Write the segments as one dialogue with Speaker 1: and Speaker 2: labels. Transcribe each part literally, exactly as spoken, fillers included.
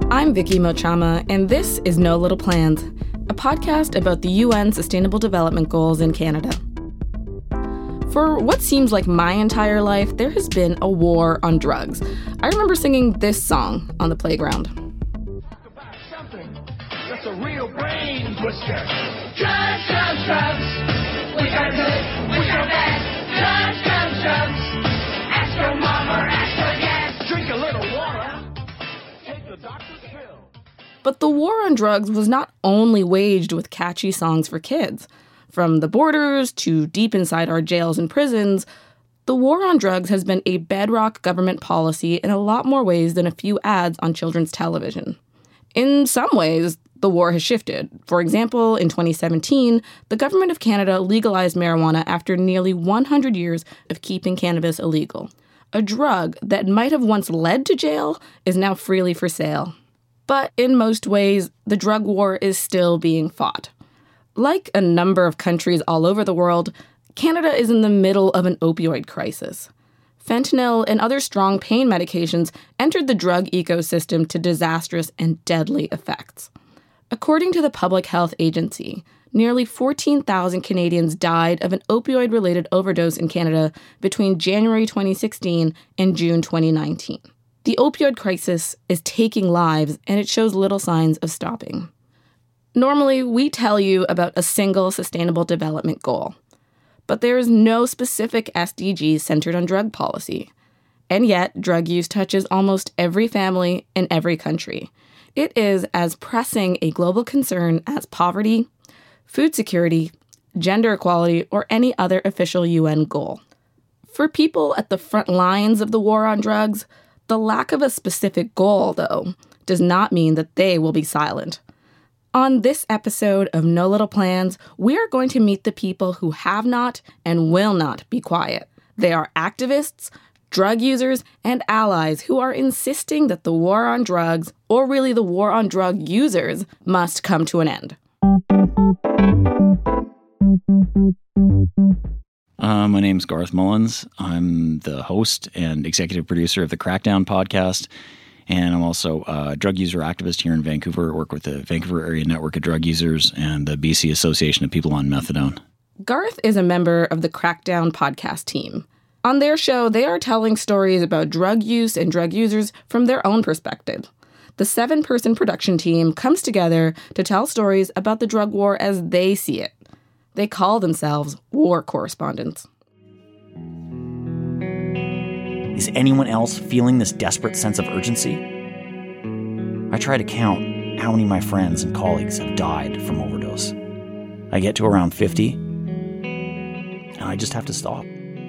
Speaker 1: I'm Vicky Mochama, and this is No Little Plans, a podcast about the U N Sustainable Development Goals in Canada. For what seems like my entire life, there has been a war on drugs. I remember singing this song on the playground.
Speaker 2: Talk about something that's a real brain twister. Drugs, drugs, drugs. We got good, we got bad. Drugs, drugs, drugs. Ask your mom or ask your dad. Drink a little water. Take the doctor's pill.
Speaker 1: But the war on drugs was not only waged with catchy songs for kids. From the borders to deep inside our jails and prisons, the war on drugs has been a bedrock government policy in a lot more ways than a few ads on children's television. In some ways, the war has shifted. For example, in twenty seventeen, the Government of Canada legalized marijuana after nearly one hundred years of keeping cannabis illegal. A drug that might have once led to jail is now freely for sale. But in most ways, the drug war is still being fought. Like a number of countries all over the world, Canada is in the middle of an opioid crisis. Fentanyl and other strong pain medications entered the drug ecosystem to disastrous and deadly effects. According to the Public Health Agency, nearly fourteen thousand Canadians died of an opioid-related overdose in Canada between January twenty sixteen and June twenty nineteen. The opioid crisis is taking lives, and it shows little signs of stopping. Normally, we tell you about a single sustainable development goal, but there is no specific S D G centered on drug policy. And yet, drug use touches almost every family in every country. It is as pressing a global concern as poverty, food security, gender equality, or any other official U N goal. For people at the front lines of the war on drugs, the lack of a specific goal, though, does not mean that they will be silent. On this episode of No Little Plans, we are going to meet the people who have not and will not be quiet. They are activists, drug users, and allies who are insisting that the war on drugs, or really the war on drug users, must come to an end.
Speaker 3: Uh, my name's Garth Mullins. I'm the host and executive producer of the Crackdown podcast. And I'm also a drug user activist here in Vancouver. I work with the Vancouver Area Network of Drug Users and the B C Association of People on Methadone.
Speaker 1: Garth is a member of the Crackdown podcast team. On their show, they are telling stories about drug use and drug users from their own perspective. The seven-person production team comes together to tell stories about the drug war as they see it. They call themselves war correspondents.
Speaker 4: Is anyone else feeling this desperate sense of urgency? I try to count how many of my friends and colleagues have died from overdose. I get to around fifty, and I just have to stop.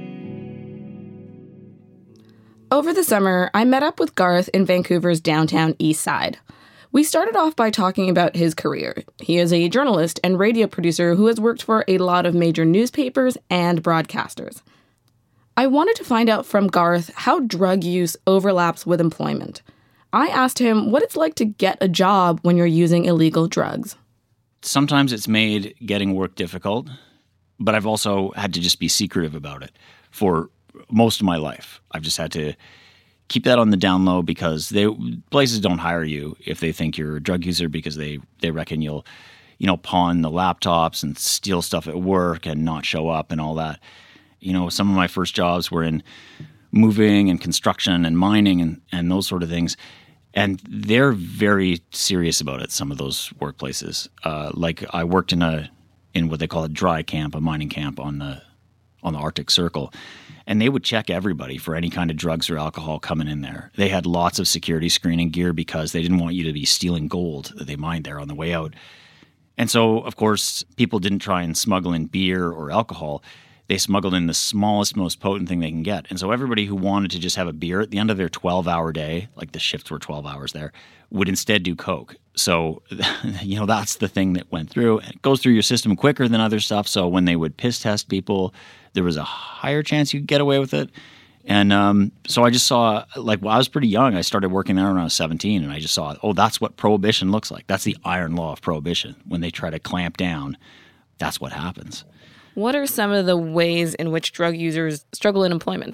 Speaker 1: Over the summer, I met up with Garth in Vancouver's downtown east side. We started off by talking about his career. He is a journalist and radio producer who has worked for a lot of major newspapers and broadcasters. I wanted to find out from Garth how drug use overlaps with employment. I asked him what it's like to get a job when you're using illegal drugs.
Speaker 3: Sometimes it's made getting work difficult, but I've also had to just be secretive about it for most of my life. I've just had to keep that on the down low because they places don't hire you if they think you're a drug user because they, they reckon you'll, you know, pawn the laptops and steal stuff at work and not show up and all that. You know, some of my first jobs were in moving and construction and mining and, and those sort of things. And they're very serious about it, some of those workplaces. Uh, like I worked in a in what they call a dry camp, a mining camp on the on the Arctic Circle. And they would check everybody for any kind of drugs or alcohol coming in there. They had lots of security screening gear because they didn't want you to be stealing gold that they mined there on the way out. And so, of course, people didn't try and smuggle in beer or alcohol. They smuggled in the smallest, most potent thing they can get. And so everybody who wanted to just have a beer at the end of their twelve-hour day, like the shifts were twelve hours there, would instead do Coke. So, you know, that's the thing that went through. It goes through your system quicker than other stuff. So when they would piss test people, there was a higher chance you could get away with it. And um, so I just saw, like, well, I was pretty young. I started working there when I was seventeen, and I just saw, oh, that's what prohibition looks like. That's the iron law of prohibition. When they try to clamp down, that's what happens.
Speaker 1: What are some of the ways in which drug users struggle in employment?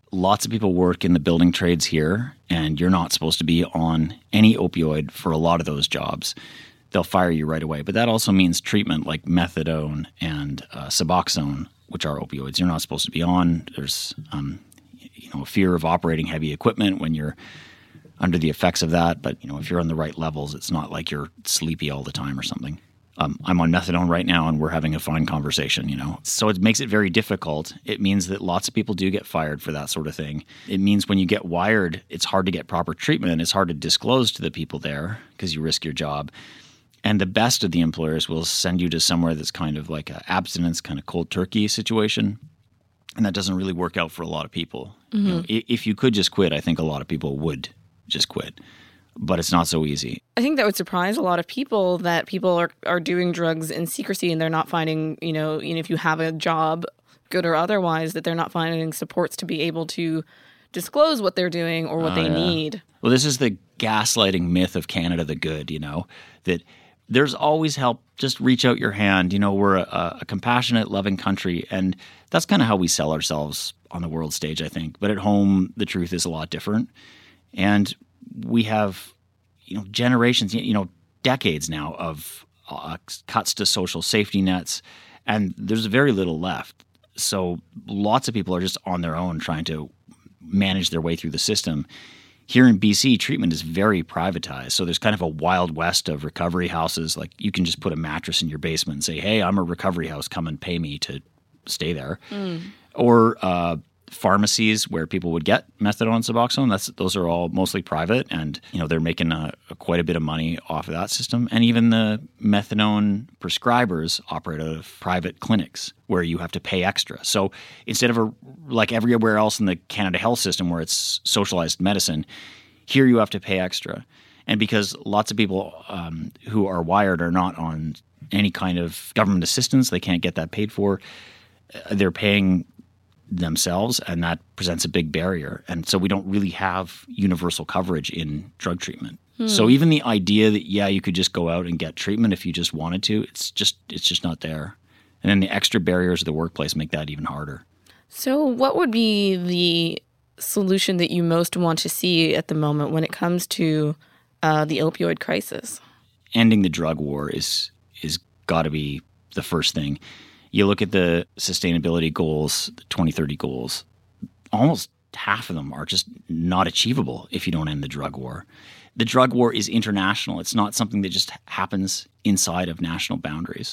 Speaker 3: lots of people work in the building trades here, and you're not supposed to be on any opioid for a lot of those jobs. They'll fire you right away. But that also means treatment like methadone and uh, Suboxone, which are opioids, you're not supposed to be on. There's um, you know, fear of operating heavy equipment when you're under the effects of that. But you know, if you're on the right levels, it's not like you're sleepy all the time or something. Um, I'm on methadone right now, and we're having a fine conversation, you know. So it makes it very difficult. It means that lots of people do get fired for that sort of thing. It means when you get wired, it's hard to get proper treatment. It's hard to disclose to the people there because you risk your job. And the best of the employers will send you to somewhere that's kind of like an abstinence, kind of cold turkey situation. And that doesn't really work out for a lot of people. Mm-hmm. You know, if you could just quit, I think a lot of people would just quit. But it's not so easy.
Speaker 1: I think that would surprise a lot of people that people are, are doing drugs in secrecy and they're not finding, you know, even if you have a job, good or otherwise, that they're not finding supports to be able to disclose what they're doing or what uh, they yeah. need.
Speaker 3: Well, this is the gaslighting myth of Canada the Good, you know, that there's always help. Just reach out your hand. You know, we're a, a compassionate, loving country. And that's kind of how we sell ourselves on the world stage, I think. But at home, the truth is a lot different. And we have, you know, generations, you know, decades now of uh, cuts to social safety nets, and there's very little left. So lots of people are just on their own trying to manage their way through the system. Here in B C, treatment is very privatized. So there's kind of a wild west of recovery houses. Like you can just put a mattress in your basement and say, hey, I'm a recovery house, come and pay me to stay there. Mm. Or uh, pharmacies where people would get methadone and Suboxone. That's those are all mostly private, and you know they're making a, a quite a bit of money off of that system. And even the methadone prescribers operate out of private clinics where you have to pay extra. So instead of a, like everywhere else in the Canada health system where it's socialized medicine, here you have to pay extra. And because lots of people um, who are wired are not on any kind of government assistance, they can't get that paid for. They're paying themselves, and that presents a big barrier. And so we don't really have universal coverage in drug treatment. Hmm. So even the idea that, yeah, you could just go out and get treatment if you just wanted to, it's just it's just not there. And then the extra barriers of the workplace make that even harder.
Speaker 1: So what would be the solution that you most want to see at the moment when it comes to uh, the opioid crisis?
Speaker 3: Ending the drug war is is got to be the first thing. You look at the sustainability goals, the twenty thirty goals, almost half of them are just not achievable if you don't end the drug war. The drug war is international. It's not something that just happens inside of national boundaries.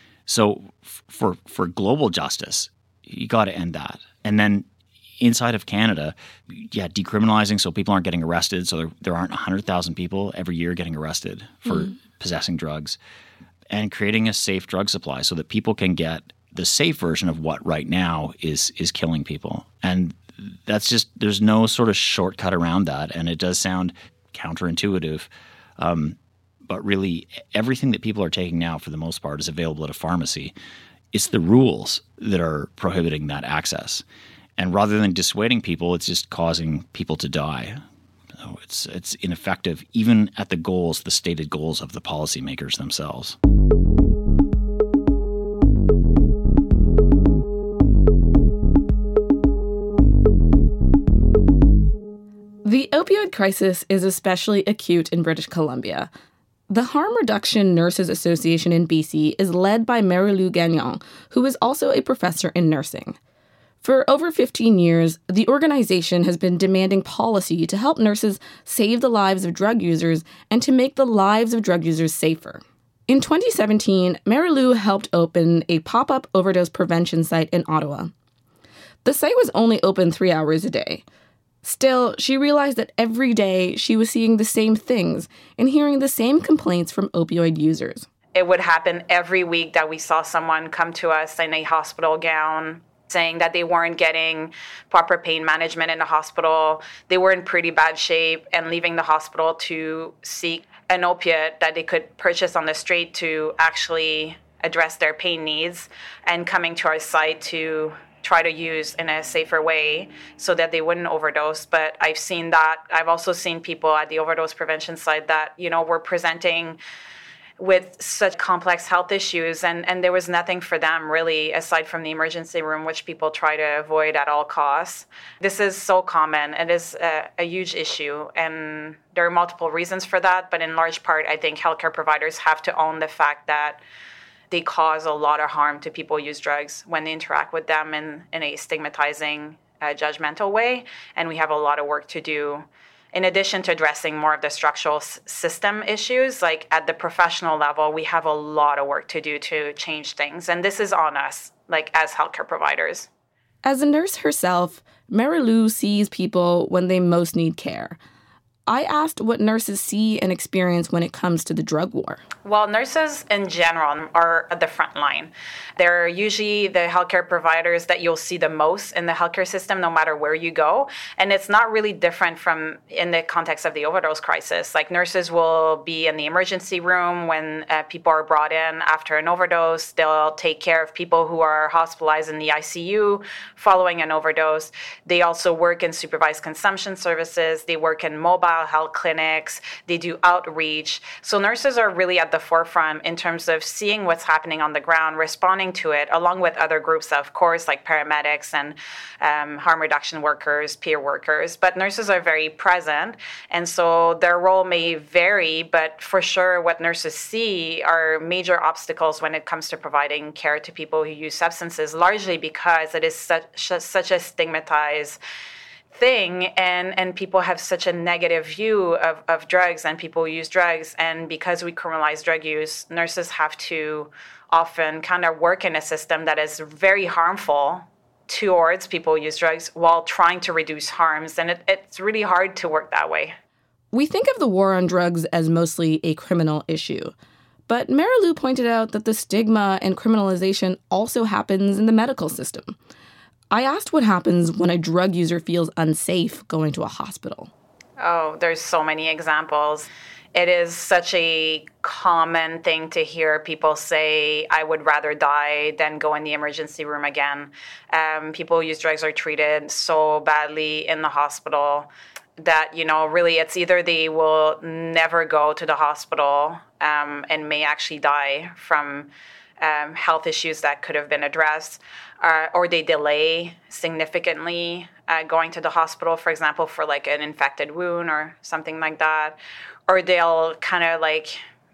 Speaker 3: So f- for for global justice, you got to end that. And then inside of Canada, yeah, decriminalizing so people aren't getting arrested, so there, there aren't one hundred thousand people every year getting arrested for mm. possessing drugs. And creating a safe drug supply so that people can get the safe version of what right now is is killing people. And that's just, there's no sort of shortcut around that. And it does sound counterintuitive. Um, but really, everything that people are taking now, for the most part, is available at a pharmacy. It's the rules that are prohibiting that access. And rather than dissuading people, it's just causing people to die. So it's it's ineffective, even at the goals, the stated goals of the policymakers themselves.
Speaker 1: The opioid crisis is especially acute in British Columbia. The Harm Reduction Nurses Association in B C is led by Marie-Lou Gagnon, who is also a professor in nursing. For over fifteen years, the organization has been demanding policy to help nurses save the lives of drug users and to make the lives of drug users safer. In twenty seventeen, Marie-Lou helped open a pop-up overdose prevention site in Ottawa. The site was only open three hours a day. Still, she realized that every day she was seeing the same things and hearing the same complaints from opioid users.
Speaker 5: It would happen every week that we saw someone come to us in a hospital gown saying that they weren't getting proper pain management in the hospital. They were in pretty bad shape and leaving the hospital to seek an opiate that they could purchase on the street to actually address their pain needs, and coming to our site to try to use in a safer way so that they wouldn't overdose. But I've seen that. I've also seen people at the overdose prevention site that, you know, were presenting with such complex health issues, and, and there was nothing for them really aside from the emergency room, which people try to avoid at all costs. This is so common. It is a, a huge issue, and there are multiple reasons for that, but in large part, I think healthcare providers have to own the fact that they cause a lot of harm to people who use drugs when they interact with them in, in a stigmatizing, uh, judgmental way, and we have a lot of work to do. In addition to addressing more of the structural s- system issues, like at the professional level, we have a lot of work to do to change things. And this is on us, like as healthcare providers.
Speaker 1: As a nurse herself, Marilou sees people when they most need care. I asked what nurses see and experience when it comes to the drug war.
Speaker 5: Well, nurses in general are at the front line. They're usually the healthcare providers that you'll see the most in the healthcare system, no matter where you go. And it's not really different from in the context of the overdose crisis. Like nurses will be in the emergency room when uh, people are brought in after an overdose. They'll take care of people who are hospitalized in the I C U following an overdose. They also work in supervised consumption services. They work in mobile health clinics, they do outreach. So nurses are really at the forefront in terms of seeing what's happening on the ground, responding to it, along with other groups, of course, like paramedics and um, harm reduction workers, peer workers. But nurses are very present, and so their role may vary, but for sure what nurses see are major obstacles when it comes to providing care to people who use substances, largely because it is such, such a stigmatized thing, and, and people have such a negative view of, of drugs and people who use drugs. And because we criminalize drug use, nurses have to often kind of work in a system that is very harmful towards people who use drugs while trying to reduce harms. And it, it's really hard to work that way.
Speaker 1: We think of the war on drugs as mostly a criminal issue. But Marilou pointed out that the stigma and criminalization also happens in the medical system. I asked what happens when a drug user feels unsafe going to a hospital.
Speaker 5: Oh, there's so many examples. It is such a common thing to hear people say, I would rather die than go in the emergency room again. Um, people who use drugs are treated so badly in the hospital that, you know, really it's either they will never go to the hospital um, and may actually die from um, health issues that could have been addressed, uh, or they delay significantly uh, going to the hospital, for example, for like an infected wound or something like that. Or they'll kind of like,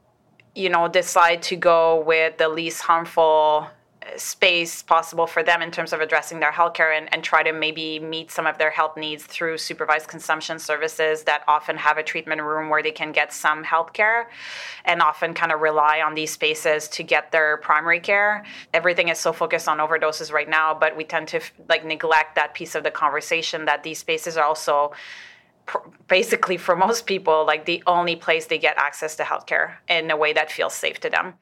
Speaker 5: you know, decide to go with the least harmful space possible for them in terms of addressing their healthcare, and, and try to maybe meet some of their health needs through supervised consumption services that often have a treatment room where they can get some healthcare, and often kind of rely on these spaces to get their primary care. Everything is so focused on overdoses right now, but we tend to like neglect that piece of the conversation that these spaces are also basically, for most people, like the only place they get access to healthcare in a way that feels safe to them.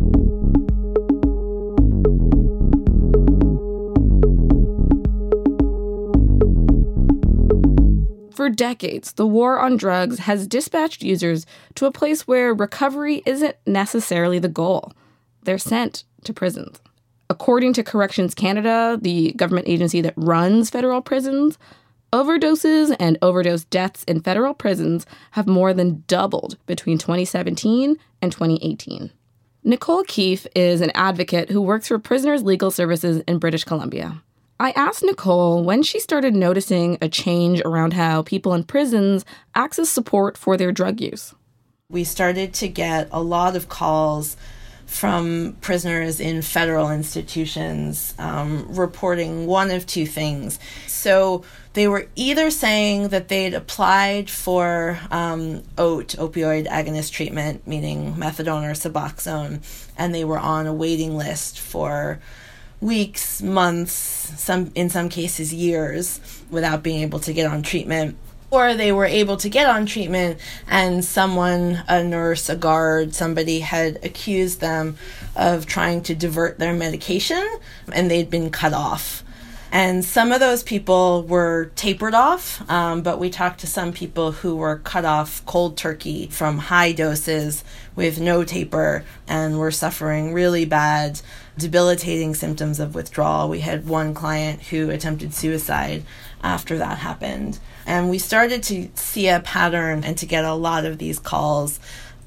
Speaker 1: For decades, the war on drugs has dispatched users to a place where recovery isn't necessarily the goal. They're sent to prisons. According to Corrections Canada, the government agency that runs federal prisons, overdoses and overdose deaths in federal prisons have more than doubled between twenty seventeen and twenty eighteen. Nicole Keefe is an advocate who works for Prisoners Legal Services in British Columbia. I asked Nicole when she started noticing a change around how people in prisons access support for their drug use.
Speaker 6: We started to get a lot of calls from prisoners in federal institutions um, reporting one of two things. So they were either saying that they'd applied for um, O T, opioid agonist treatment, meaning methadone or Suboxone, and they were on a waiting list for weeks, months, some in some cases years, without being able to get on treatment. Or they were able to get on treatment and someone, a nurse, a guard, somebody had accused them of trying to divert their medication, and they'd been cut off. And some of those people were tapered off, um, but we talked to some people who were cut off cold turkey from high doses with no taper and were suffering really bad, debilitating symptoms of withdrawal. We had one client who attempted suicide after that happened. And we started to see a pattern and to get a lot of these calls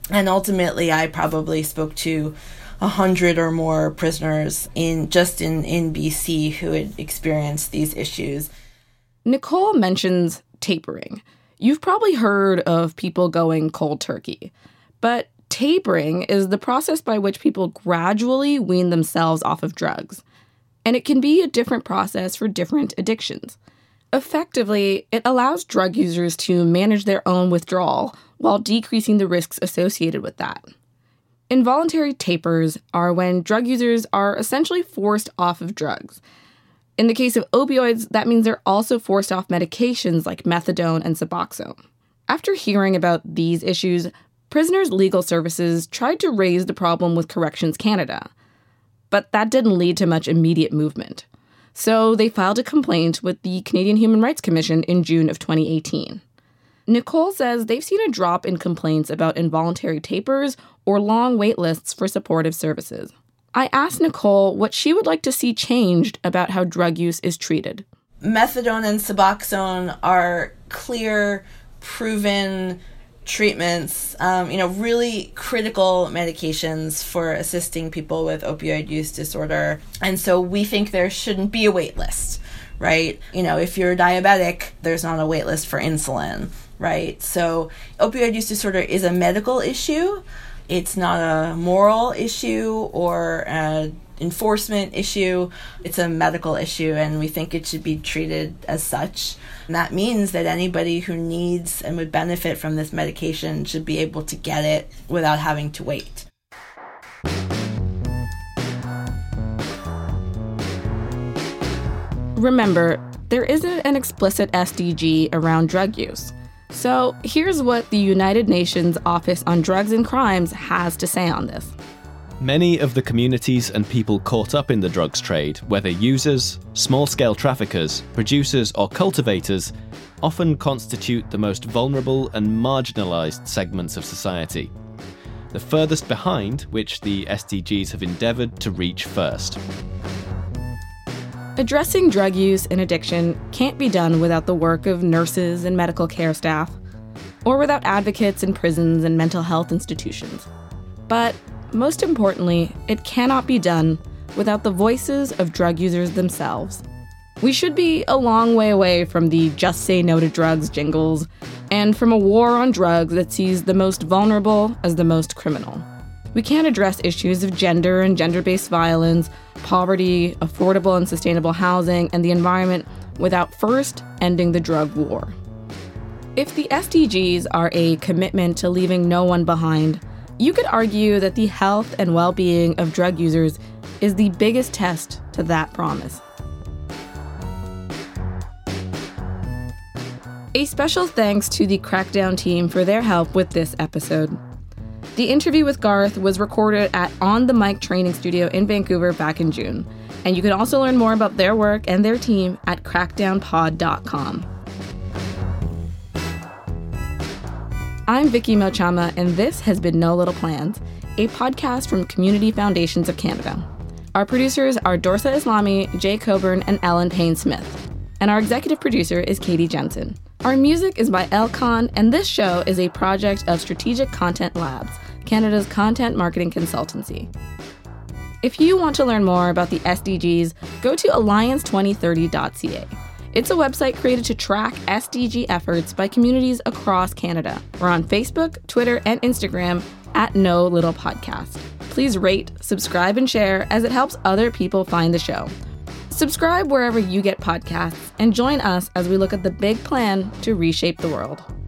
Speaker 6: And ultimately, I probably spoke to a hundred or more prisoners in just in, in B C who had experienced these issues.
Speaker 1: Nicole mentions tapering. You've probably heard of people going cold turkey, but tapering is the process by which people gradually wean themselves off of drugs. And it can be a different process for different addictions. Effectively, it allows drug users to manage their own withdrawal while decreasing the risks associated with that. Involuntary tapers are when drug users are essentially forced off of drugs. In the case of opioids, that means they're also forced off medications like methadone and Suboxone. After hearing about these issues, prisoners' legal services tried to raise the problem with Corrections Canada. But that didn't lead to much immediate movement. So they filed a complaint with the Canadian Human Rights Commission in June of twenty eighteen. Nicole says they've seen a drop in complaints about involuntary tapers or long wait lists for supportive services. I asked Nicole what she would like to see changed about how drug use is treated.
Speaker 6: Methadone and Suboxone are clear, proven treatments, um, you know, really critical medications for assisting people with opioid use disorder. And so we think there shouldn't be a wait list, right? You know, if you're diabetic, there's not a wait list for insulin, right? So opioid use disorder is a medical issue. It's not a moral issue or an enforcement issue. It's a medical issue, and we think it should be treated as such. And that means that anybody who needs and would benefit from this medication should be able to get it without having to wait.
Speaker 1: Remember, there isn't an explicit S D G around drug use. So here's what the United Nations Office on Drugs and Crimes has to say on this.
Speaker 7: Many of the communities and people caught up in the drugs trade, whether users, small-scale traffickers, producers or cultivators, often constitute the most vulnerable and marginalised segments of society. The furthest behind which the S D Gs have endeavoured to reach first.
Speaker 1: Addressing drug use and addiction can't be done without the work of nurses and medical care staff, or without advocates in prisons and mental health institutions. But most importantly, it cannot be done without the voices of drug users themselves. We should be a long way away from the "just say no to drugs" jingles, and from a war on drugs that sees the most vulnerable as the most criminal. We can't address issues of gender and gender-based violence, poverty, affordable and sustainable housing, and the environment without first ending the drug war. If the S D Gs are a commitment to leaving no one behind, you could argue that the health and well-being of drug users is the biggest test to that promise. A special thanks to the Crackdown team for their help with this episode. The interview with Garth was recorded at On the Mic Training Studio in Vancouver back in June, and you can also learn more about their work and their team at crackdown pod dot com. I'm Vicky Mochama, and this has been No Little Plans, a podcast from Community Foundations of Canada. Our producers are Dorsa Islami, Jay Coburn, and Ellen Payne-Smith. And our executive producer is Katie Jensen. Our music is by El Khan, and this show is a project of Strategic Content Labs, Canada's content marketing consultancy. If you want to learn more about the S D Gs, go to alliance twenty thirty dot c a. It's a website created to track S D G efforts by communities across Canada. We're on Facebook, Twitter, and Instagram at No Little Podcast. Please rate, subscribe, and share as it helps other people find the show. Subscribe wherever you get podcasts and join us as we look at the big plan to reshape the world.